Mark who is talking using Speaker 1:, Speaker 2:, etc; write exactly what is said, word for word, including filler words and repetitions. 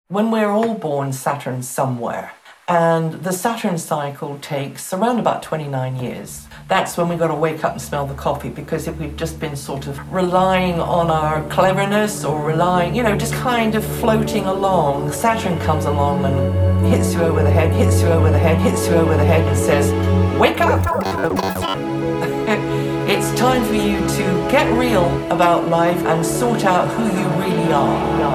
Speaker 1: When we're all born, Saturn's somewhere. And the Saturn cycle takes around about twenty-nine years. That's when we've got to wake up and smell the coffee, because if we've just been sort of relying on our cleverness or relying, you know, just kind of floating along, Saturn comes along and hits you over the head, hits you over the head, hits you over the head and says, wake up! It's time for you to get real about life and sort out who you really are.